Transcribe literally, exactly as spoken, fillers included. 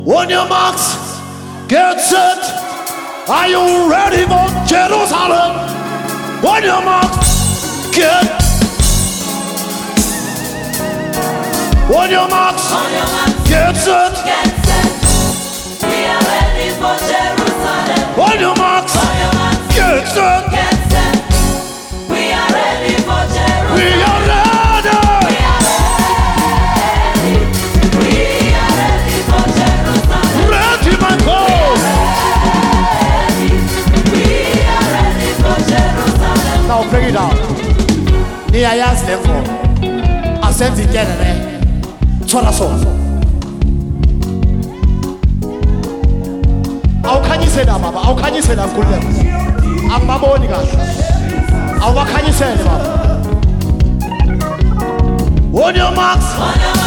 On your marks, get set. Are you ready for Jerusalem? On your marks, get. On your marks, On your marks, get set. get set. We are ready for Jerusalem. On your marks, On your marks, get set. get set. We are ready for Jerusalem. We are ready. We are ready. We are ready for Jerusalem. Ready, my God. We are ready for Jerusalem. Now bring it down. Near yes, therefore. I sent it again. How can you say that, Baba? How can you say that? I'm Baba Oniga. How can you say that, Baba? On your marks. On your